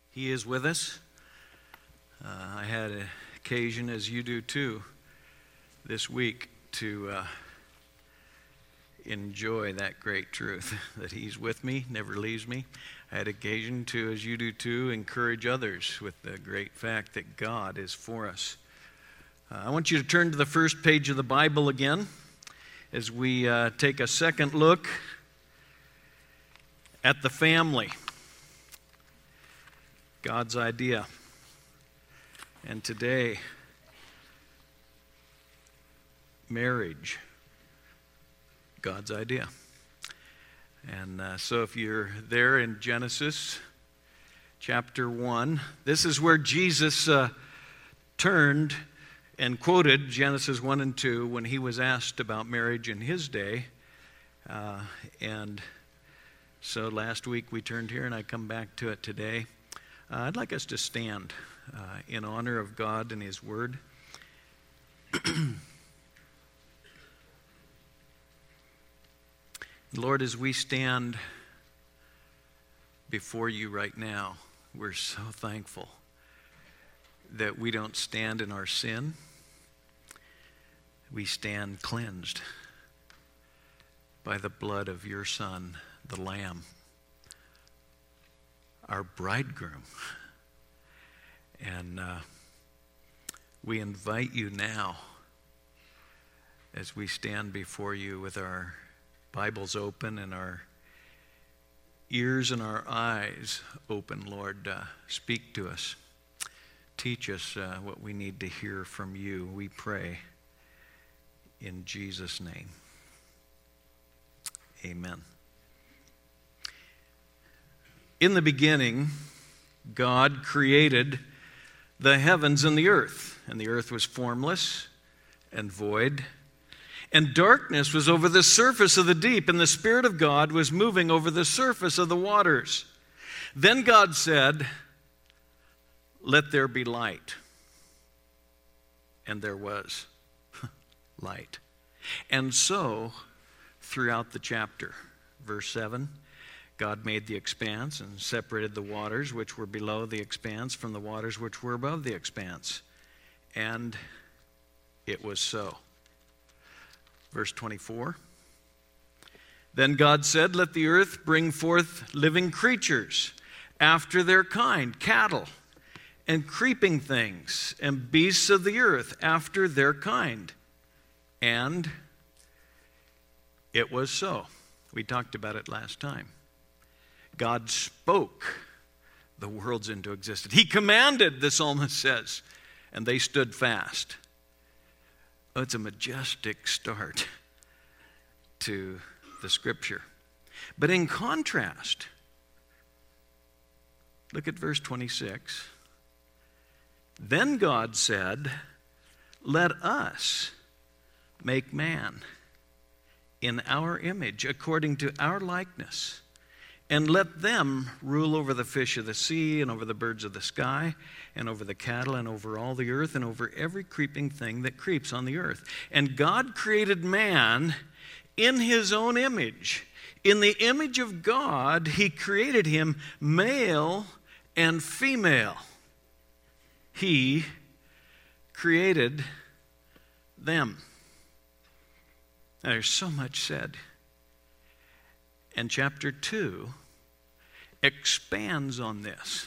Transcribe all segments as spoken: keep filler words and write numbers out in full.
He is with us. Uh, I had an occasion, as you do too, this week to uh, enjoy that great truth that He's with me, never leaves me. I had occasion to, as you do too, encourage others with the great fact that God is for us. Uh, I want you to turn to the first page of the Bible again as we uh, take a second look at the family. God's idea. And today, marriage, God's idea. And uh, so if you're there in Genesis chapter one, this is where Jesus uh, turned and quoted Genesis one and two when he was asked about marriage in his day. Uh, and so last week we turned here and I come back to it today. Uh, I'd like us to stand uh, in honor of God and His Word. Lord, as we stand before you right now, we're so thankful that we don't stand in our sin. We stand cleansed by the blood of your Son, the Lamb, our bridegroom. And uh, we invite you now, as we stand before you with our Bibles open and our ears and our eyes open, Lord, uh, speak to us. Teach us uh, what we need to hear from you, we pray in Jesus' name. Amen. In the beginning, God created the heavens and the earth, and the earth was formless and void, and darkness was over the surface of the deep, and the Spirit of God was moving over the surface of the waters. Then God said, "Let there be light." And there was light. And so, throughout the chapter, verse seven, God made the expanse and separated the waters which were below the expanse from the waters which were above the expanse. And it was so. Verse twenty-four. Then God said, "Let the earth bring forth living creatures after their kind, cattle and creeping things and beasts of the earth after their kind." And it was so. We talked about it last time. God spoke the worlds into existence. He commanded, the psalmist says, and they stood fast. Oh, it's a majestic start to the Scripture. But in contrast, look at verse twenty-six. Then God said, "Let us make man in our image, according to our likeness, and let them rule over the fish of the sea, and over the birds of the sky, and over the cattle, and over all the earth, and over every creeping thing that creeps on the earth." And God created man in His own image. In the image of God, He created him male and female. He created them. Now, there's so much said. And chapter two expands on this.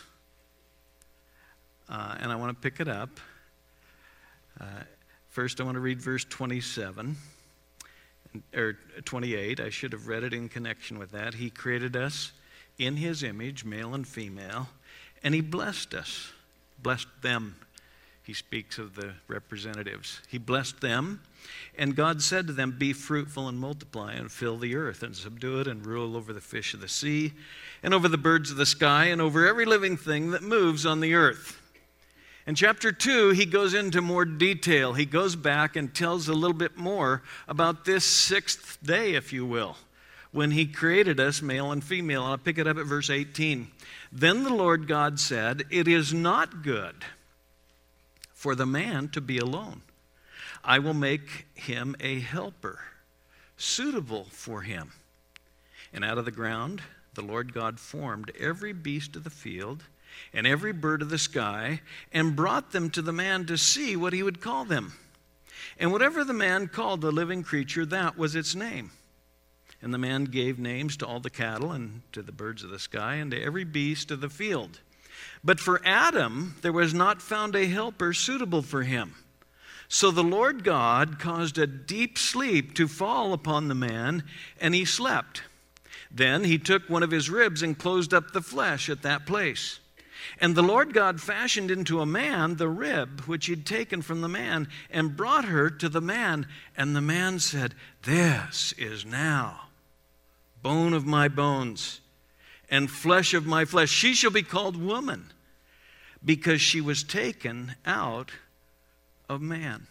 Uh, and I want to pick it up. Uh, first, I want to read verse twenty-seven, or twenty-eight. I should have read it in connection with that. He created us in His image, male and female, and He blessed us, blessed them. He speaks of the representatives. He blessed them, and God said to them, "Be fruitful and multiply and fill the earth and subdue it and rule over the fish of the sea and over the birds of the sky and over every living thing that moves on the earth." In chapter two, he goes into more detail. He goes back and tells a little bit more about this sixth day, if you will, when He created us male and female. I'll pick it up at verse eighteen. Then the Lord God said, "It is not good for the man to be alone. I will make him a helper suitable for him." And out of the ground the Lord God formed every beast of the field and every bird of the sky, and brought them to the man to see what he would call them. And whatever the man called the living creature, that was its name. And the man gave names to all the cattle, and to the birds of the sky, and to every beast of the field. But for Adam there was not found a helper suitable for him. So the Lord God caused a deep sleep to fall upon the man, and he slept. Then he took one of his ribs and closed up the flesh at that place. And the Lord God fashioned into a man the rib which he'd taken from the man, and brought her to the man. And the man said, "This is now bone of my bones and flesh of my flesh. She shall be called woman, because she was taken out of man.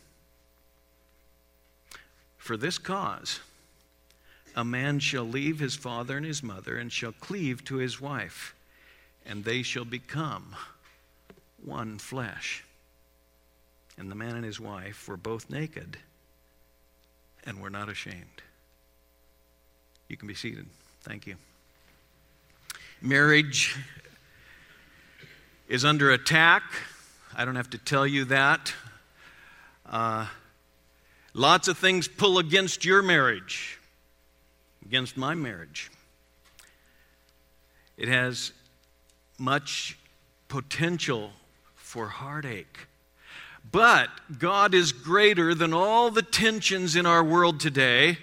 For this cause, a man shall leave his father and his mother, and shall cleave to his wife, and they shall become one flesh. And the man and his wife were both naked, and were not ashamed." You can be seated. Thank you. Marriage is under attack. I don't have to tell you that. Uh, lots of things pull against your marriage, against my marriage. It has much potential for heartache. But God is greater than all the tensions in our world today.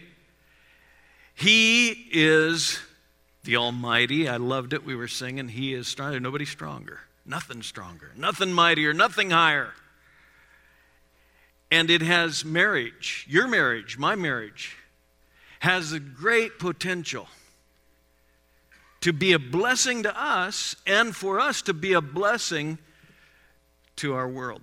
He is the Almighty. I loved it. We were singing, He is stronger. Nobody stronger. Nothing stronger. Nothing mightier. Nothing higher. And it has marriage, your marriage, my marriage, has a great potential to be a blessing to us, and for us to be a blessing to our world.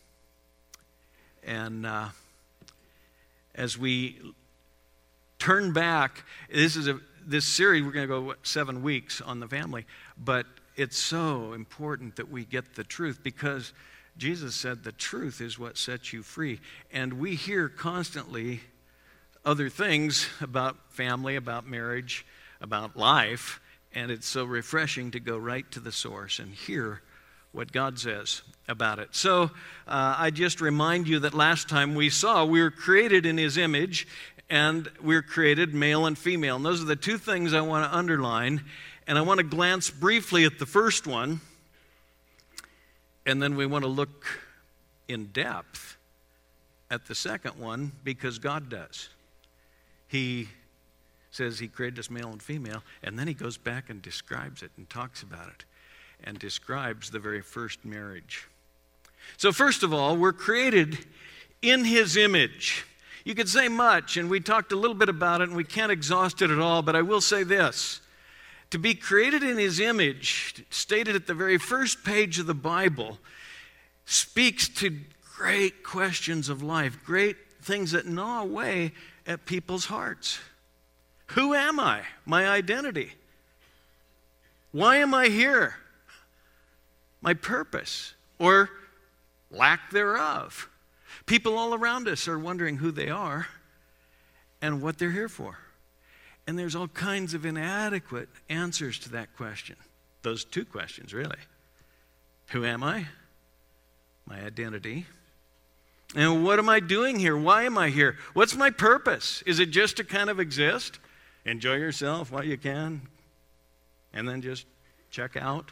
And uh, as we turn back, this is a this series, we're going to go what, seven weeks on the family, but it's so important that we get the truth, because Jesus said the truth is what sets you free. And we hear constantly other things about family, about marriage, about life, and it's so refreshing to go right to the source and hear what God says about it. So uh, I just remind you that last time we saw we were created in His image, and we're created male and female. And those are the two things I want to underline. And I want to glance briefly at the first one, and then we want to look in depth at the second one, because God does. He says He created us male and female, and then He goes back and describes it and talks about it and describes the very first marriage. So first of all, we're created in His image. You could say much, and we talked a little bit about it, and we can't exhaust it at all, but I will say this. To be created in His image, stated at the very first page of the Bible, speaks to great questions of life, great things that gnaw away at people's hearts. Who am I? My identity. Why am I here? My purpose, or lack thereof. People all around us are wondering who they are and what they're here for. And there's all kinds of inadequate answers to that question. Those two questions, really. Who am I? My identity. And what am I doing here? Why am I here? What's my purpose? Is it just to kind of exist? Enjoy yourself while you can? And then just check out?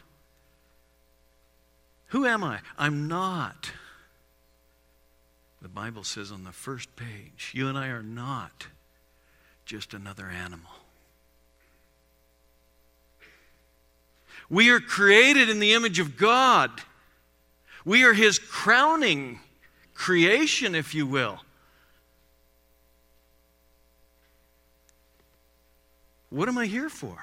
Who am I? I'm not. The Bible says on the first page, you and I are not just another animal. We are created in the image of God. We are His crowning creation, if you will. What am I here for?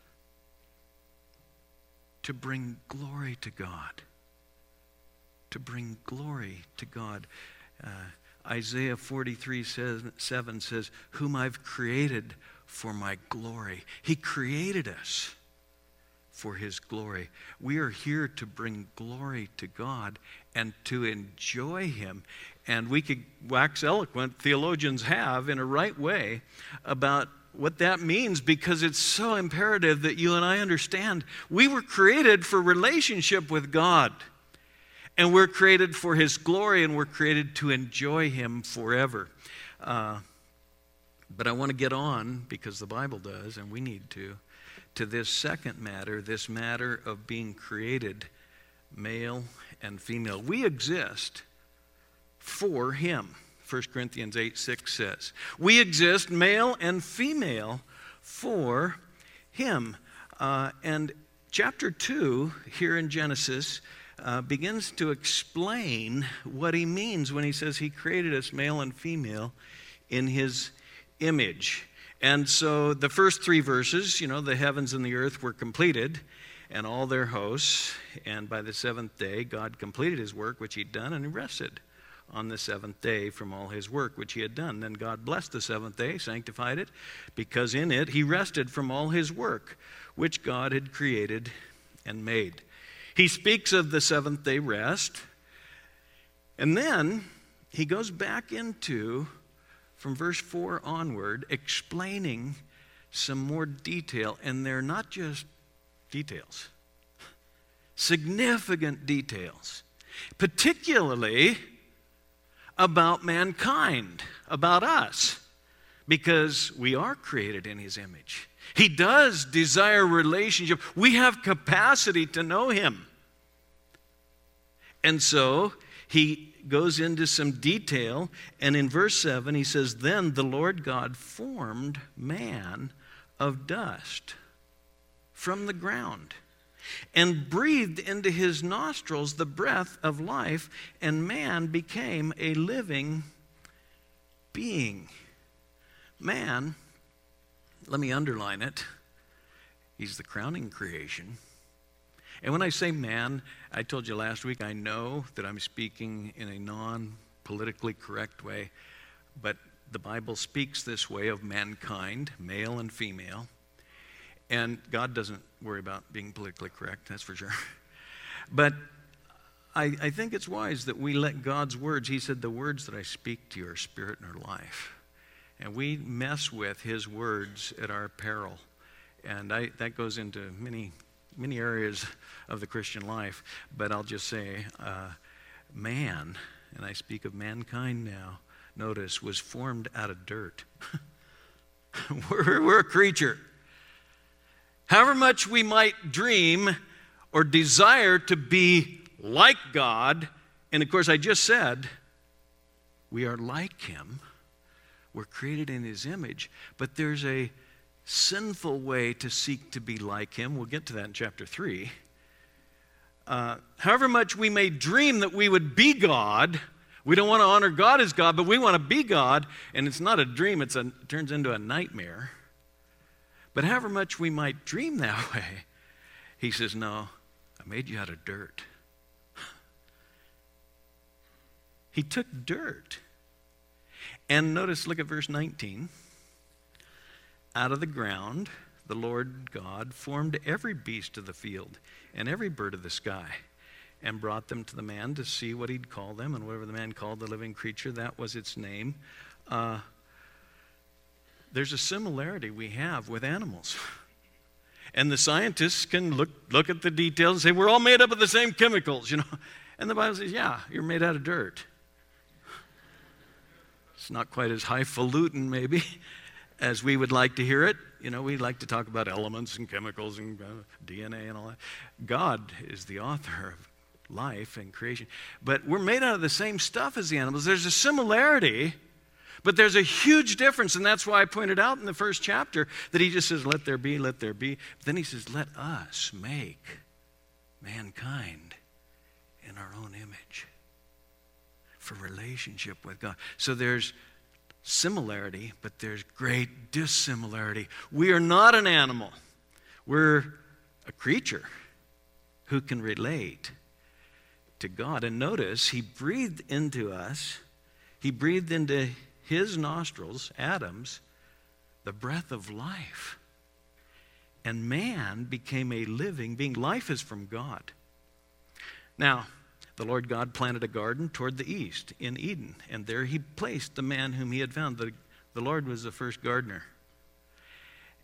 To bring glory to God. To bring glory to God. Uh, Isaiah forty-three says, seven says, whom I've created for my glory. He created us for His glory. We are here to bring glory to God and to enjoy Him. And we could wax eloquent, theologians have, in a right way, about what that means because it's so imperative that you and I understand. We were created for relationship with God. And we're created for His glory, and we're created to enjoy Him forever. Uh, but I want to get on, because the Bible does, and we need to, to this second matter, this matter of being created male and female. We exist for Him. First Corinthians eight six says. We exist male and female for Him. Uh, and chapter two here in Genesis uh, begins to explain what He means when He says He created us male and female in His image. And so the first three verses, you know, the heavens and the earth were completed and all their hosts. And by the seventh day, God completed His work which He'd done, and He rested on the seventh day from all His work which He had done. Then God blessed the seventh day, sanctified it, because in it He rested from all His work which God had created and made. He speaks of the seventh day rest, and then He goes back into, from verse four onward, explaining some more detail, and they're not just details, significant details, particularly about mankind, about us, because we are created in His image. He does desire relationship. We have capacity to know Him. And so He goes into some detail, and in verse seven He says, "Then the Lord God formed man of dust from the ground, and breathed into his nostrils the breath of life, and man became a living being." Man, let me underline it, he's the crowning creation. And when I say man, I told you last week, I know that I'm speaking in a non-politically correct way, but the Bible speaks this way of mankind, male and female. And God doesn't worry about being politically correct, that's for sure. But I, I think it's wise that we let God's words, He said, "The words that I speak to you are spirit and are life." And we mess with His words at our peril. And I, that goes into many, many areas of the Christian life. But I'll just say, uh, man, and I speak of mankind now, notice, was formed out of dirt. we're, we're a creature. However much we might dream or desire to be like God, and of course I just said, we are like Him. We're created in His image, but there's a sinful way to seek to be like Him. We'll get to that in chapter three. Uh, however much we may dream that we would be God, we don't want to honor God as God, but we want to be God, and it's not a dream, it's a, it turns into a nightmare. But however much we might dream that way, He says, no, I made you out of dirt. He took dirt. And notice, look at verse nineteen. Out of the ground, the Lord God formed every beast of the field and every bird of the sky, and brought them to the man to see what he'd call them. And whatever the man called the living creature, that was its name. Uh, there's a similarity we have with animals. And the scientists can look, look at the details and say, we're all made up of the same chemicals, you know. And the Bible says, yeah, you're made out of dirt. It's not quite as highfalutin, maybe, as we would like to hear it. You know, we like to talk about elements and chemicals and uh, D N A and all that. God is the author of life and creation. But we're made out of the same stuff as the animals. There's a similarity, but there's a huge difference, and that's why I pointed out in the first chapter that He just says, let there be, let there be. But then He says, let us make mankind in our own image for relationship with God. So there's similarity, but there's great dissimilarity. We are not an animal. We're a creature who can relate to God. And notice, He breathed into us, He breathed into His nostrils, Adam's, the breath of life. And man became a living being. Life is from God. Now, the Lord God planted a garden toward the east in Eden, and there He placed the man whom He had found. The, the Lord was the first gardener.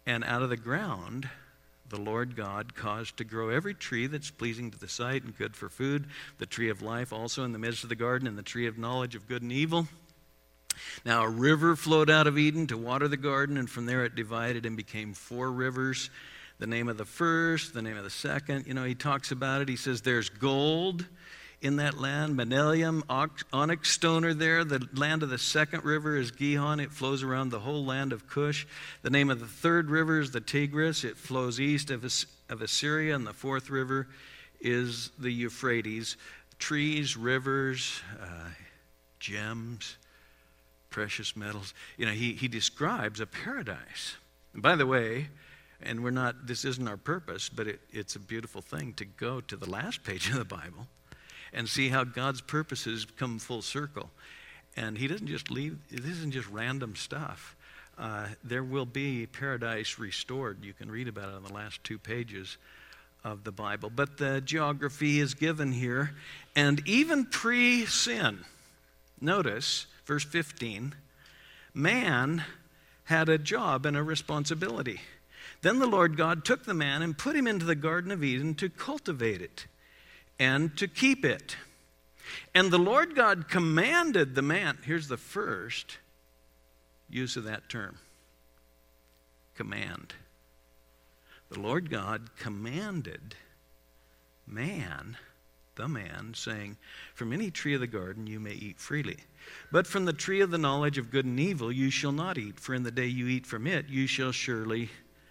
And out of the ground the Lord God caused to grow every tree that's pleasing to the sight and good for food, the tree of life also in the midst of the garden, and the tree of knowledge of good and evil. Now a river flowed out of Eden to water the garden, and from there it divided and became four rivers. The name of the first, the name of the second, you know, he talks about it. He says there's gold in that land, bdellium, onyx stone are there. The land of the second river is Gihon. It flows around the whole land of Cush. The name of the third river is the Tigris. It flows east of, As- of Assyria. And the fourth river is the Euphrates. Trees, rivers, uh, gems, precious metals. You know, he, he describes a paradise. And by the way, and we're not, this isn't our purpose, but it, it's a beautiful thing to go to the last page of the Bible and see how God's purposes come full circle. And he doesn't just leave, this isn't just random stuff. Uh, there will be paradise restored. You can read about it on the last two pages of the Bible. But the geography is given here. And even pre-sin, notice, verse fifteen, man had a job and a responsibility. Then the Lord God took the man and put him into the Garden of Eden to cultivate it and to keep it. And the Lord God commanded the man, here's the first use of that term, command. The Lord God commanded man, the man, saying, from any tree of the garden you may eat freely. But from the tree of the knowledge of good and evil you shall not eat, for in the day you eat from it you shall surely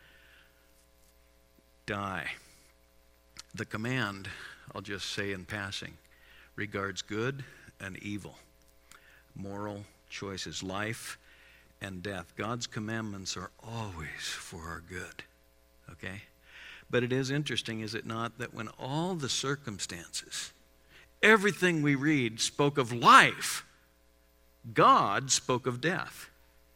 die. The command, I'll just say in passing, regards good and evil, moral choices, life and death. God's commandments are always for our good, okay? But it is interesting, is it not, that when all the circumstances, everything we read spoke of life, God spoke of death.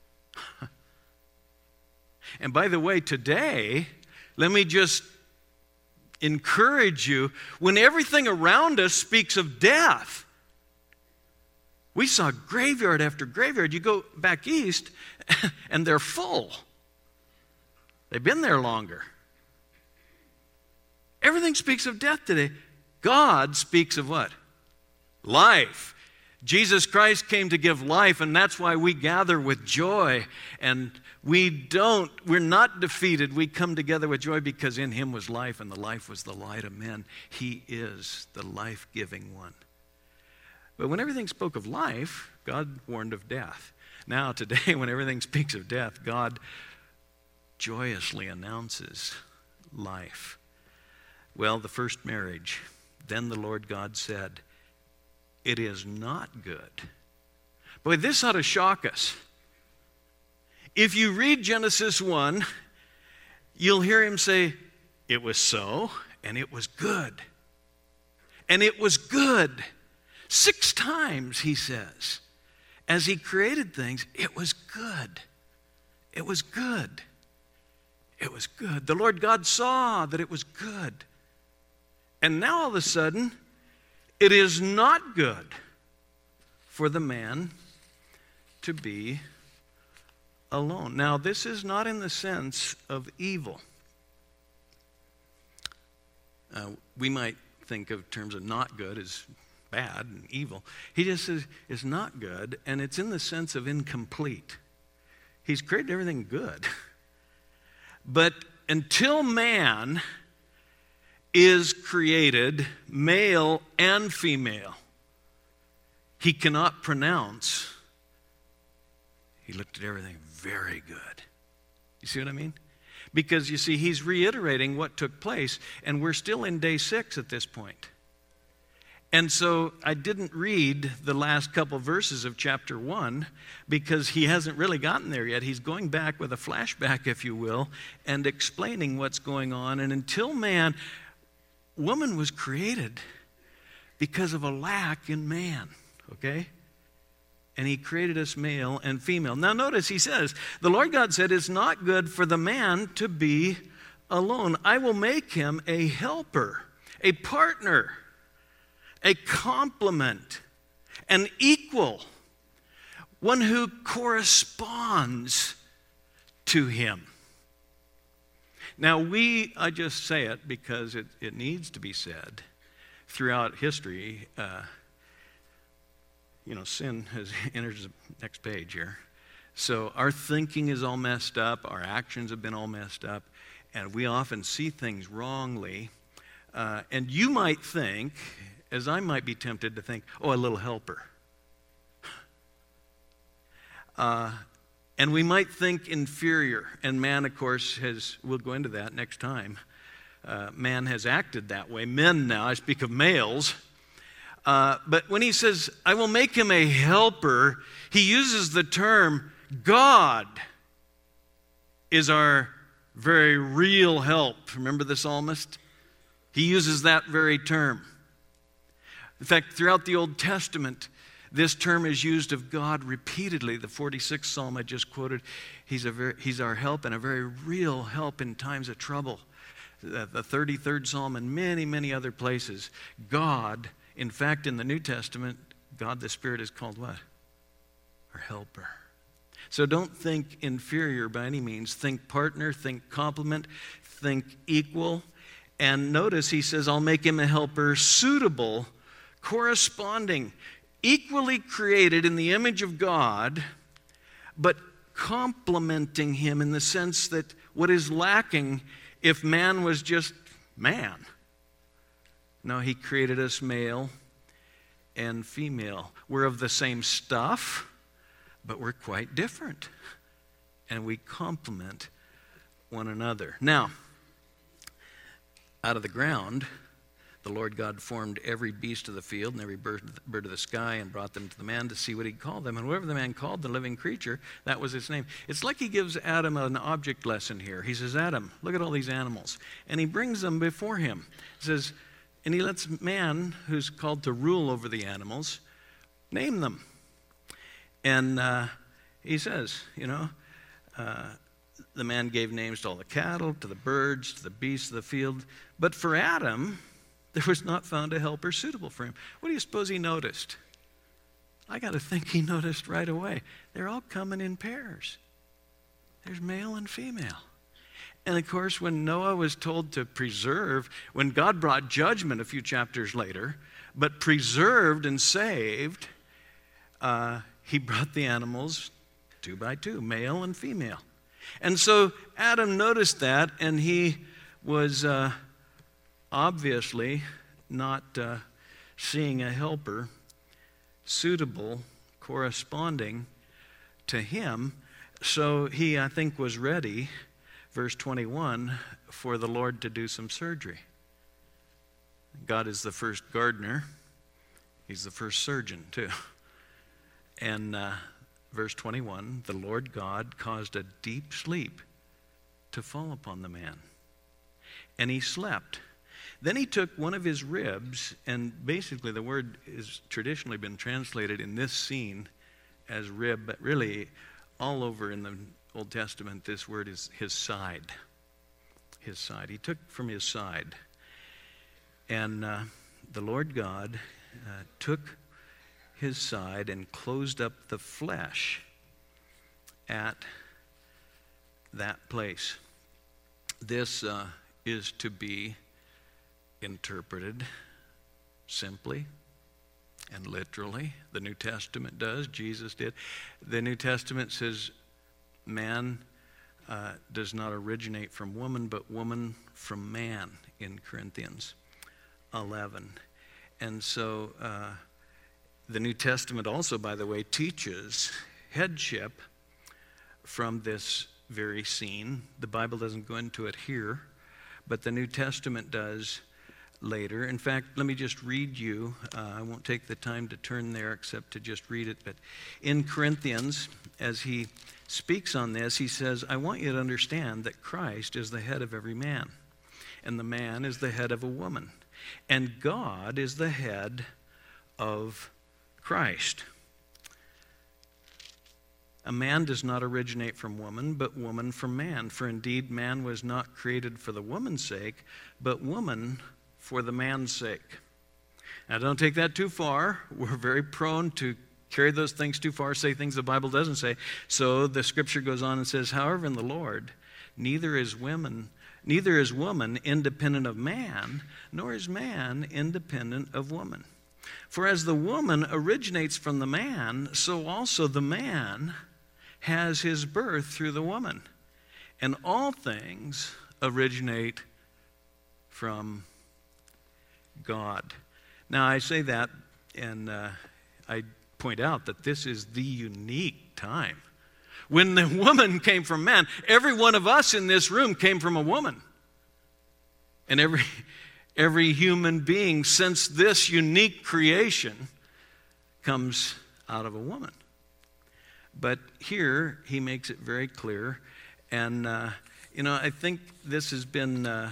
And by the way, today, let me just encourage you, when everything around us speaks of death, we saw graveyard after graveyard. You go back east, and they're full. They've been there longer. Everything speaks of death today. God speaks of what? Life. Jesus Christ came to give life, and that's why we gather with joy. And we don't, we're not defeated. We come together with joy because in him was life, and the life was the light of men. He is the life-giving one. But when everything spoke of life, God warned of death. Now, today, when everything speaks of death, God joyously announces life. Well, the first marriage, then the Lord God said, it is not good. Boy, this ought to shock us. If you read Genesis one, you'll hear him say, it was so, and it was good. And it was good. Six times, he says, as he created things, it was good. It was good. It was good. The Lord God saw that it was good. And now all of a sudden, it is not good for the man to be alone. Now, this is not in the sense of evil. Uh, we might think of terms of not good as bad and evil. He just says it's not good, and it's in the sense of incomplete. He's created everything good. But until man is created male and female, he cannot pronounce, he looked at everything very good. You see what I mean? Because you see, he's reiterating what took place, and we're still in day six at this point. And so I didn't read the last couple verses of chapter one because he hasn't really gotten there yet. He's going back with a flashback, if you will, and explaining what's going on. And until man, woman was created because of a lack in man, okay? And he created us male and female. Now notice he says, the Lord God said, it's not good for the man to be alone. I will make him a helper, a partner, a complement, an equal, one who corresponds to him. Now, we, I just say it because it, it needs to be said. Throughout history, uh, you know, sin has entered the next page here. So our thinking is all messed up, our actions have been all messed up, and we often see things wrongly. Uh, and you might think, as I might be tempted to think, oh, a little helper. Uh, and we might think inferior. And man, of course, has, we'll go into that next time. Uh, man has acted that way. Men now, I speak of males. Uh, but when he says, I will make him a helper, he uses the term, God is our very real help. Remember the psalmist? He uses that very term. In fact, throughout the Old Testament, this term is used of God repeatedly. The forty-sixth Psalm I just quoted, he's, a very, he's our help and a very real help in times of trouble. The, the thirty-third Psalm and many, many other places. God, in fact, in the New Testament, God the Spirit is called what? Our helper. So don't think inferior by any means. Think partner, think complement, think equal. And notice he says, I'll make him a helper suitable, corresponding, equally created in the image of God, but complementing him in the sense that what is lacking if man was just man. No, he created us male and female. We're of the same stuff, but we're quite different. And we complement one another. Now, out of the ground, the Lord God formed every beast of the field and every bird, bird of the sky and brought them to the man to see what he'd call them. And whatever the man called the living creature, that was its name. It's like he gives Adam an object lesson here. He says, Adam, look at all these animals. And he brings them before him. He says, and he lets man, who's called to rule over the animals, name them. And uh, he says, you know, uh, the man gave names to all the cattle, to the birds, to the beasts of the field. But for Adam, there was not found a helper suitable for him. What do you suppose he noticed? I got to think he noticed right away. They're all coming in pairs. There's male and female. And of course, when Noah was told to preserve, when God brought judgment a few chapters later, but preserved and saved, uh, he brought the animals two by two, male and female. And so Adam noticed that, and he was uh, obviously not uh, seeing a helper suitable, corresponding to him. So he, I think, was ready, verse twenty-one, for the Lord to do some surgery. God is the first gardener. He's the first surgeon, too. And uh, verse twenty-one, the Lord God caused a deep sleep to fall upon the man. And he slept. Then he took one of his ribs, and basically the word has traditionally been translated in this scene as rib, but really all over in the Old Testament this word is his side. His side. He took from his side. And uh, the Lord God uh, took his side and closed up the flesh at that place. This uh, is to be interpreted simply and literally. The New Testament does. Jesus did. The New Testament says man uh, does not originate from woman, but woman from man in Corinthians eleven. And so uh, the New Testament also, by the way, teaches headship from this very scene. The Bible doesn't go into it here, but the New Testament does later. In fact, let me just read you. Uh, I won't take the time to turn there except to just read it. But in Corinthians, as he speaks on this, he says, I want you to understand that Christ is the head of every man, and the man is the head of a woman, and God is the head of Christ. A man does not originate from woman, but woman from man. For indeed, man was not created for the woman's sake, but woman for the man's sake. Now, don't take that too far. We're very prone to carry those things too far, say things the Bible doesn't say. So the scripture goes on and says, however, in the Lord, neither is woman, Neither is woman independent of man, nor is man independent of woman. For as the woman originates from the man, so also the man has his birth through the woman. And all things originate from God. Now, I say that, and uh, I point out that this is the unique time. When the woman came from man, every one of us in this room came from a woman. And every, every human being since this unique creation comes out of a woman. But here, he makes it very clear. And, uh, you know, I think this has been uh,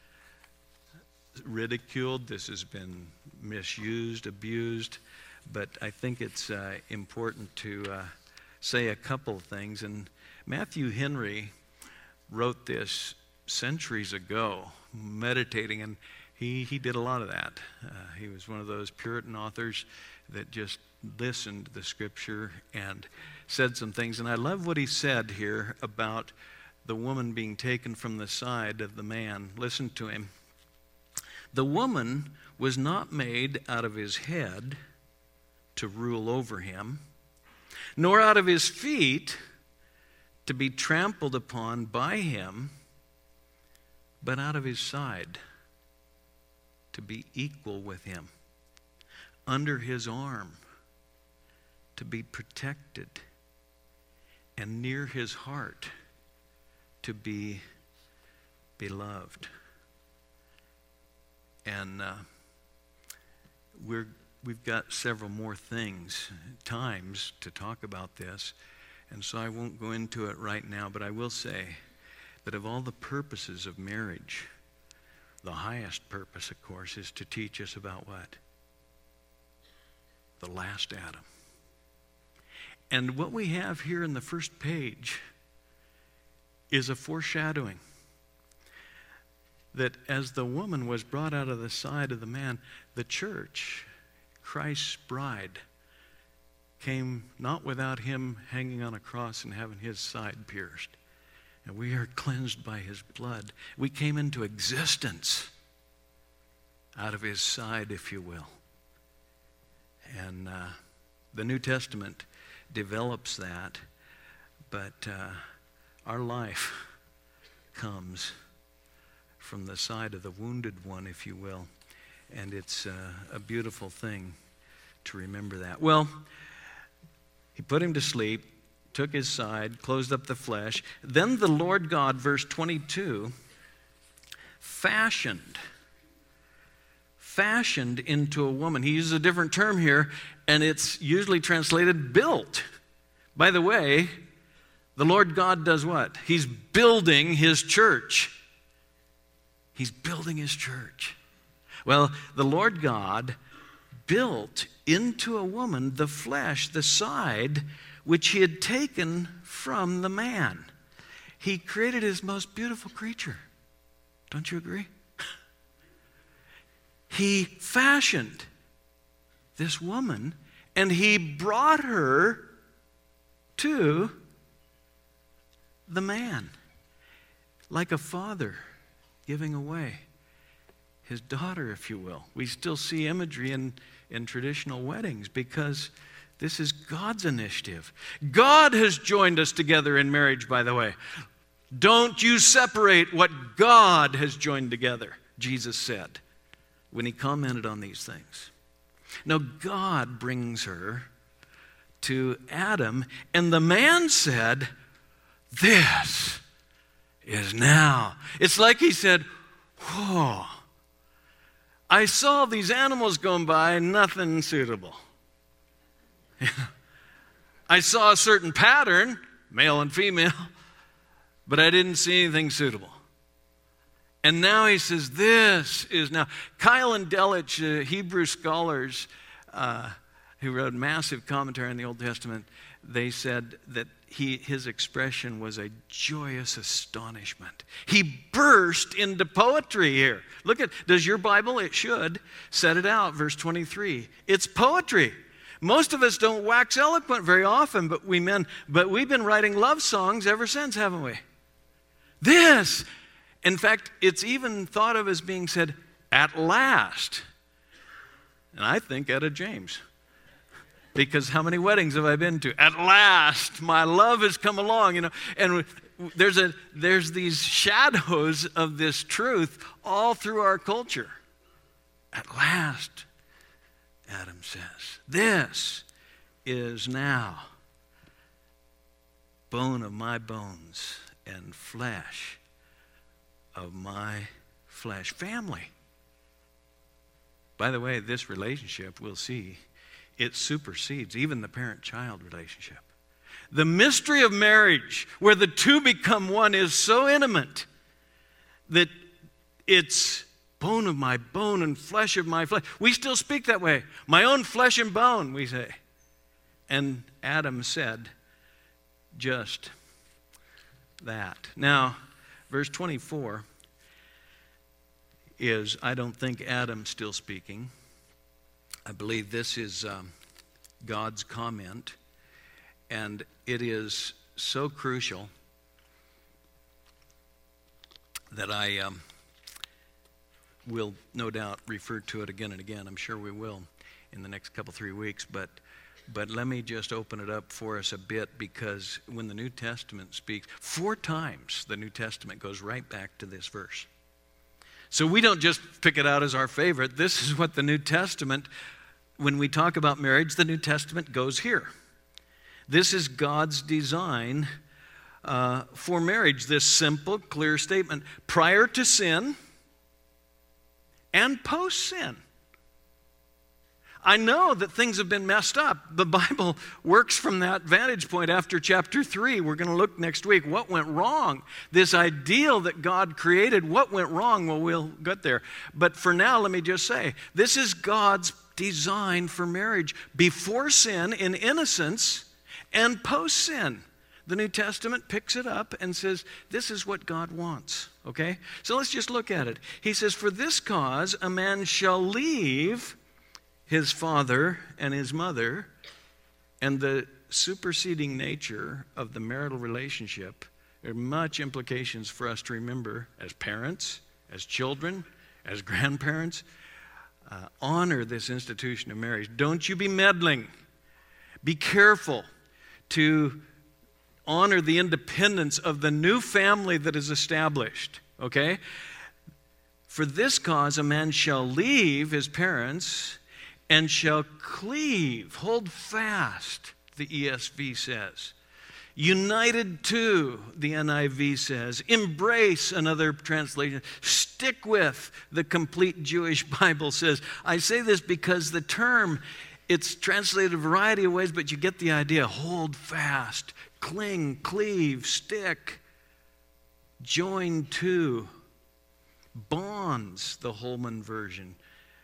ridiculed. This has been misused, abused. But I think it's uh, important to uh, say a couple of things. And Matthew Henry wrote this centuries ago, meditating, and he, he did a lot of that. Uh, he was one of those Puritan authors that just listened to the Scripture and said some things. And I love what he said here about the woman being taken from the side of the man. Listen to him. The woman was not made out of his head to rule over him, nor out of his feet to be trampled upon by him, but out of his side to be equal with him, under his arm to be protected, and near his heart to be beloved. And uh, we're We've got several more things, times to talk about this, and so I won't go into it right now, but I will say that of all the purposes of marriage, the highest purpose, of course, is to teach us about what? The last Adam. And what we have here in the first page is a foreshadowing that as the woman was brought out of the side of the man, the church, Christ's bride, came not without him hanging on a cross and having his side pierced. And we are cleansed by his blood. We came into existence out of his side, if you will. And uh, the New Testament develops that, but uh, our life comes from the side of the wounded one, if you will. And it's uh, a beautiful thing to remember that. Well, he put him to sleep, took his side, closed up the flesh. Then the Lord God, verse twenty-two, fashioned, fashioned into a woman. He uses a different term here, and it's usually translated built. By the way, the Lord God does what? He's building his church. He's building his church. Well, the Lord God built into a woman the flesh, the side, which he had taken from the man. He created his most beautiful creature. Don't you agree? He fashioned this woman, and he brought her to the man, like a father giving away his daughter, if you will. We still see imagery in, in traditional weddings because this is God's initiative. God has joined us together in marriage, by the way. Don't you separate what God has joined together, Jesus said when he commented on these things. Now, God brings her to Adam, and the man said, "This is now." It's like he said, "Whoa. I saw these animals going by, nothing suitable. I saw a certain pattern, male and female, but I didn't see anything suitable." And now he says, this is now. Kyle and Delitzsch, uh, Hebrew scholars uh, who wrote a massive commentary on the Old Testament, they said that he, his expression was a joyous astonishment. He burst into poetry here. Look at, does your Bible? It should. Set it out, verse twenty-three. It's poetry. Most of us don't wax eloquent very often, but we men, but we've been writing love songs ever since, haven't we? This, In fact, it's even thought of as being said, at last. And I think Etta James. Because how many weddings have I been to? At last, my love has come along, you know. And there's a there's these shadows of this truth all through our culture. At last, Adam says, this is now bone of my bones and flesh of my flesh. Family. By the way, this relationship, we'll see, it supersedes even the parent-child relationship. The mystery of marriage, where the two become one, is so intimate that it's bone of my bone and flesh of my flesh. We still speak that way. My own flesh and bone, we say. And Adam said just that. Now, verse twenty-four is, I don't think Adam's still speaking. I believe this is um, God's comment, and it is so crucial that I um, will no doubt refer to it again and again. I'm sure we will in the next couple, three weeks, but But let me just open it up for us a bit, because when the New Testament speaks, four times the New Testament goes right back to this verse. So we don't just pick it out as our favorite. This is what the New Testament, when we talk about marriage, the New Testament goes here. This is God's design uh, for marriage, this simple, clear statement. Prior to sin and post-sin. I know that things have been messed up. The Bible works from that vantage point after chapter three. We're going to look next week. What went wrong? This ideal that God created, what went wrong? Well, we'll get there. But for now, let me just say, this is God's design for marriage. Before sin, in innocence, and post-sin. The New Testament picks it up and says, this is what God wants. Okay? So let's just look at it. He says, for this cause, a man shall leave his father and his mother, and the superseding nature of the marital relationship. There are much implications for us to remember as parents, as children, as grandparents. Uh, honor this institution of marriage. Don't you be meddling. Be careful to honor the independence of the new family that is established. Okay? For this cause, a man shall leave his parents and shall cleave, hold fast, the E S V says. United to, the N I V says. Embrace, another translation. Stick with, the complete Jewish Bible says. I say this because the term, it's translated a variety of ways, but you get the idea. Hold fast, cling, cleave, stick, join to, bonds, the Holman version.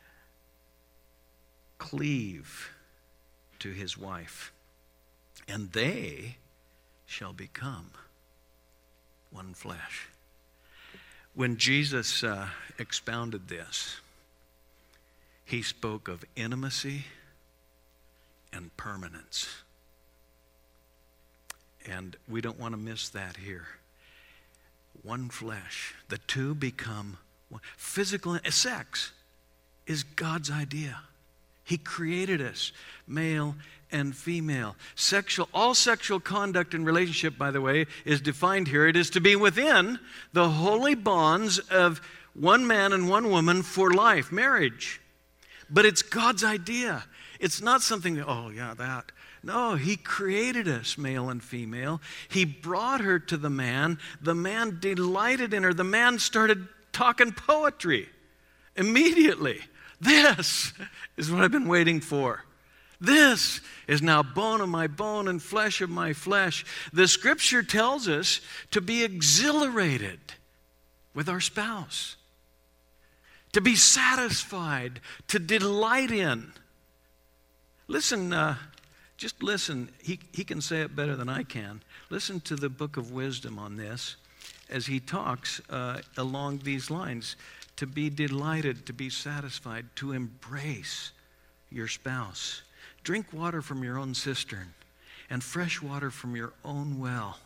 Cleave to his wife, and they shall become one flesh. When Jesus uh, expounded this, he spoke of intimacy and permanence. And we don't want to miss that here. One flesh. The two become one. Physical sex is God's idea. He created us, male and female. Sexual, all sexual conduct and relationship, by the way, is defined here. It is to be within the holy bonds of one man and one woman for life, marriage. But it's God's idea. It's not something, that, oh yeah, that. No, he created us, male and female. He brought her to the man. The man delighted in her. The man started talking poetry immediately. This is what I've been waiting for. This is now bone of my bone and flesh of my flesh. The scripture tells us to be exhilarated with our spouse, to be satisfied, to delight in. Listen, uh, just listen. He, he can say it better than I can. Listen to the book of wisdom on this as he talks uh, along these lines. To be delighted, to be satisfied, to embrace your spouse. Drink water from your own cistern and fresh water from your own well.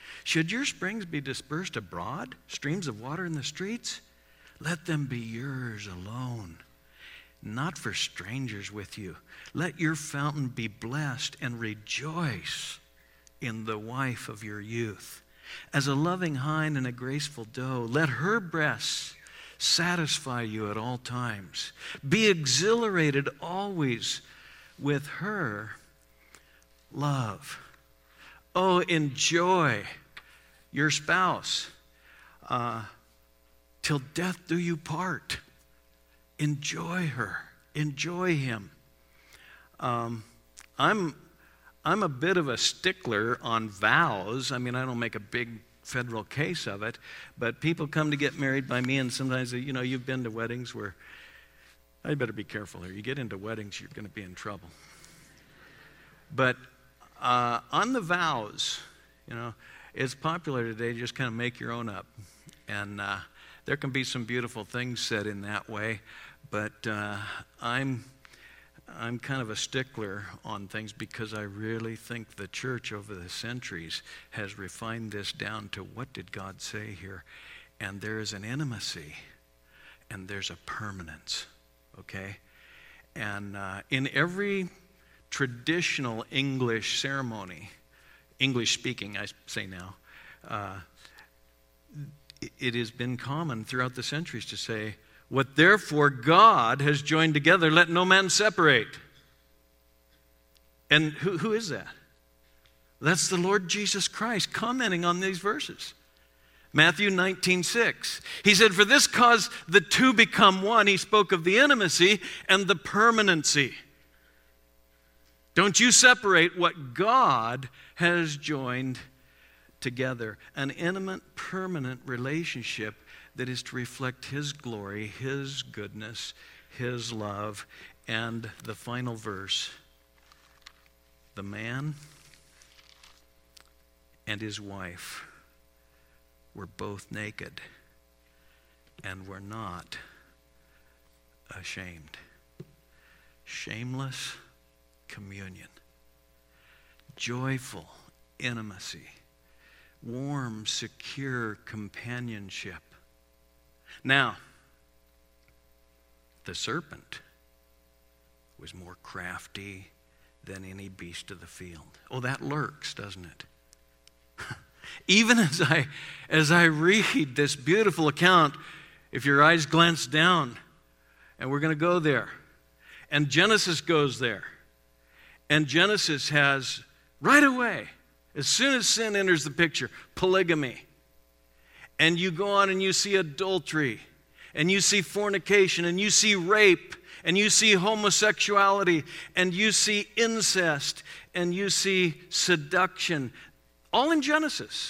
Should your springs be dispersed abroad, streams of water in the streets? Let them be yours alone, not for strangers with you. Let your fountain be blessed, and rejoice in the wife of your youth. As a loving hind and a graceful doe, let her breasts satisfy you at all times. Be exhilarated always with her love. Oh, enjoy your spouse uh, till death do you part. Enjoy her. Enjoy him. Um, I'm I'm a bit of a stickler on vows. I mean, I don't make a big federal case of it, but people come to get married by me, and sometimes they, you know, you've been to weddings where, I better be careful here. You get into weddings, you're going to be in trouble. But uh, on the vows, you know, it's popular today to just kind of make your own up. And uh, there can be some beautiful things said in that way, but uh, I'm I'm kind of a stickler on things because I really think the church over the centuries has refined this down to what did God say here? And there is an intimacy and there's a permanence, okay? And uh, in every traditional English ceremony, English speaking, I say now, uh, it, it has been common throughout the centuries to say, what therefore God has joined together, let no man separate. And who, who is that? That's the Lord Jesus Christ commenting on these verses. Matthew nineteen six. He said, for this cause the two become one. He spoke of the intimacy and the permanency. Don't you separate what God has joined together. An intimate, permanent relationship that is to reflect His glory, His goodness, His love. And the final verse, the man and his wife were both naked and were not ashamed. Shameless communion, joyful intimacy, warm, secure companionship. Now, the serpent was more crafty than any beast of the field. Oh, that lurks, doesn't it? Even as I as I read this beautiful account, if your eyes glance down, and we're going to go there, and Genesis goes there, and Genesis has right away, as soon as sin enters the picture, polygamy. And you go on and you see adultery, and you see fornication, and you see rape, and you see homosexuality, and you see incest, and you see seduction, all in Genesis.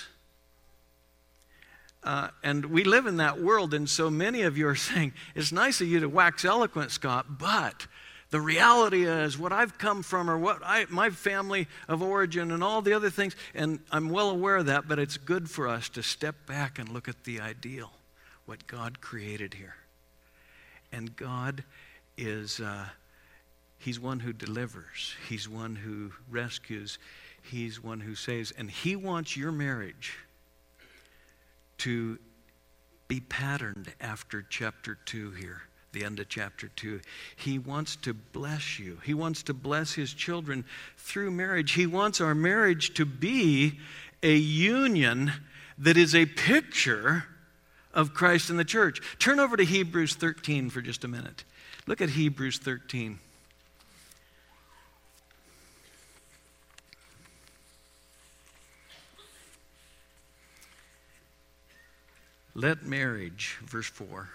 Uh, and we live in that world, and so many of you are saying, it's nice of you to wax eloquent, Scott, but the reality is what I've come from, or what I, my family of origin and all the other things, and I'm well aware of that, but it's good for us to step back and look at the ideal, what God created here. And God is, uh, He's one who delivers. He's one who rescues. He's one who saves. And He wants your marriage to be patterned after chapter two here. The end of chapter two. He wants to bless you. He wants to bless His children through marriage. He wants our marriage to be a union that is a picture of Christ and the church. Turn over to Hebrews thirteen for just a minute. Look at Hebrews thirteen. Let marriage, verse four,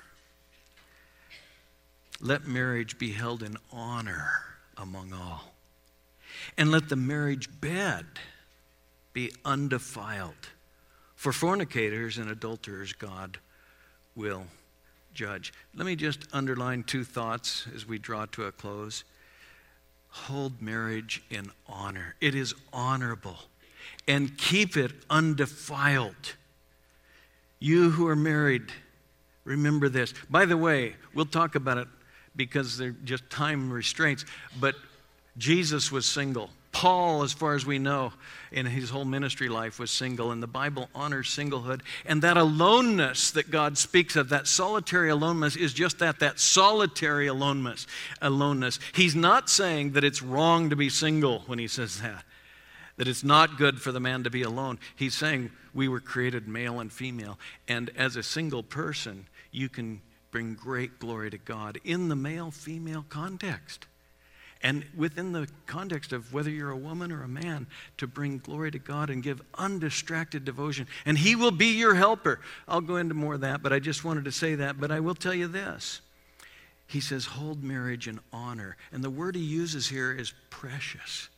let marriage be held in honor among all. And let the marriage bed be undefiled. For fornicators and adulterers, God will judge. Let me just underline two thoughts as we draw to a close. Hold marriage in honor. It is honorable. And keep it undefiled. You who are married, remember this. By the way, we'll talk about it because they're just time restraints, but Jesus was single. Paul, as far as we know, in his whole ministry life was single, and the Bible honors singlehood. And that aloneness that God speaks of, that solitary aloneness, is just that, that solitary aloneness. aloneness. He's not saying that it's wrong to be single when he says that, that it's not good for the man to be alone. He's saying we were created male and female, and as a single person, you can bring great glory to God in the male-female context. And within the context of whether you're a woman or a man, to bring glory to God and give undistracted devotion. And he will be your helper. I'll go into more of that, but I just wanted to say that. But I will tell you this. He says, hold marriage in honor. And the word he uses here is precious.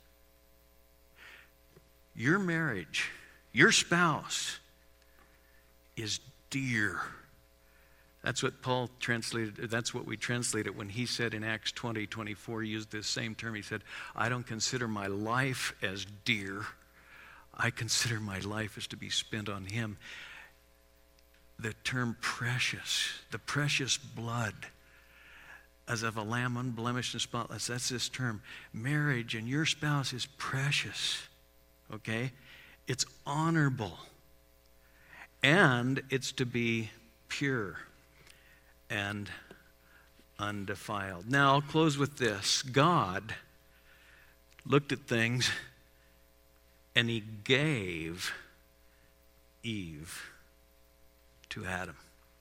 Your marriage, your spouse, is dear. That's what Paul translated, that's what we translate it when he said in Acts twenty, twenty-four, he used this same term. He said, I don't consider my life as dear. I consider my life as to be spent on him. The term precious, the precious blood, as of a lamb unblemished and spotless, that's this term. Marriage and your spouse is precious, okay? It's honorable. And it's to be pure and undefiled. Now, I'll close with this. God looked at things and he gave Eve to Adam.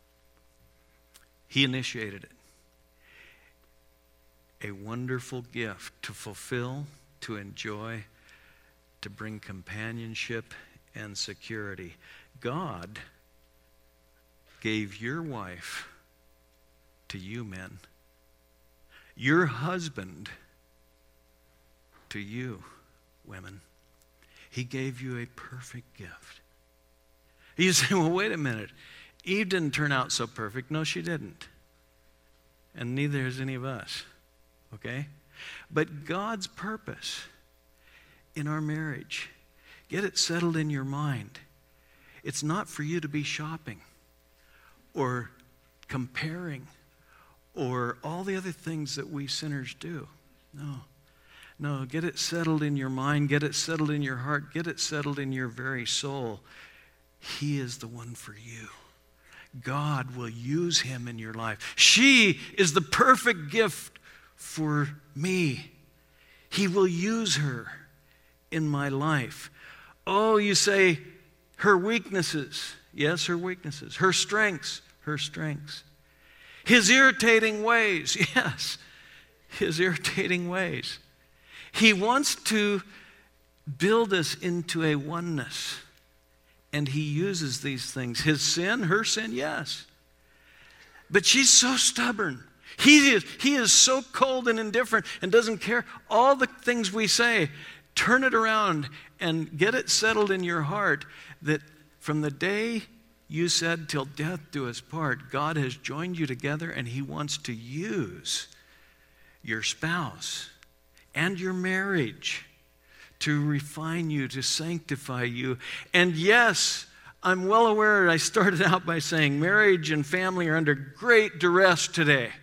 He initiated it. A wonderful gift to fulfill, to enjoy, to bring companionship and security. God gave your wife to you, men. Your husband to you, women. He gave you a perfect gift. You say, well, wait a minute. Eve didn't turn out so perfect. No, she didn't. And neither has any of us. Okay? But God's purpose in our marriage, get it settled in your mind. It's not for you to be shopping or comparing or all the other things that we sinners do. No. No, get it settled in your mind. Get it settled in your heart. Get it settled in your very soul. He is the one for you. God will use him in your life. She is the perfect gift for me. He will use her in my life. Oh, you say, her weaknesses. Yes, her weaknesses. Her strengths. Her strengths. His irritating ways. Yes, his irritating ways. He wants to build us into a oneness. And he uses these things. His sin, her sin, yes. But she's so stubborn. He is, he is so cold and indifferent and doesn't care. All the things we say, turn it around and get it settled in your heart that from the day you said, till death do us part, God has joined you together and he wants to use your spouse and your marriage to refine you, to sanctify you. And yes, I'm well aware, I started out by saying marriage and family are under great duress today.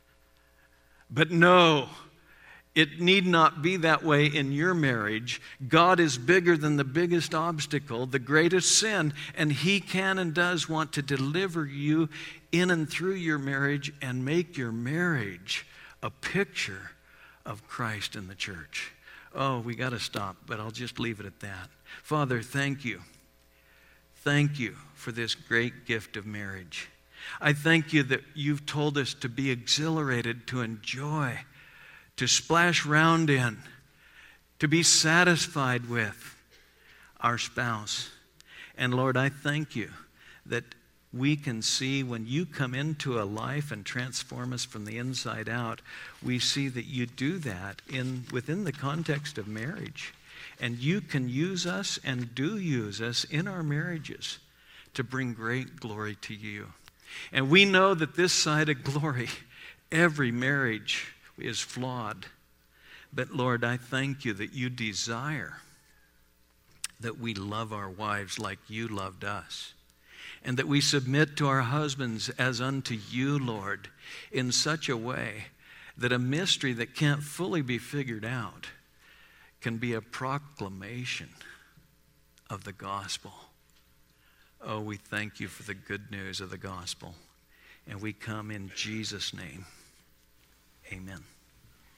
But no, it need not be that way in your marriage. God is bigger than the biggest obstacle, the greatest sin, and he can and does want to deliver you in and through your marriage and make your marriage a picture of Christ and the church. Oh, we got to stop, but I'll just leave it at that. Father, thank you. Thank you for this great gift of marriage. I thank you that you've told us to be exhilarated, to enjoy, to splash round in, to be satisfied with our spouse. And Lord, I thank you that we can see when you come into a life and transform us from the inside out, we see that you do that in within the context of marriage. And you can use us and do use us in our marriages to bring great glory to you. And we know that this side of glory, every marriage is flawed. But Lord, I thank you that you desire that we love our wives like you loved us. And that we submit to our husbands as unto you, Lord, in such a way that a mystery that can't fully be figured out can be a proclamation of the gospel. Oh, we thank you for the good news of the gospel. And we come in Jesus' name. Amen.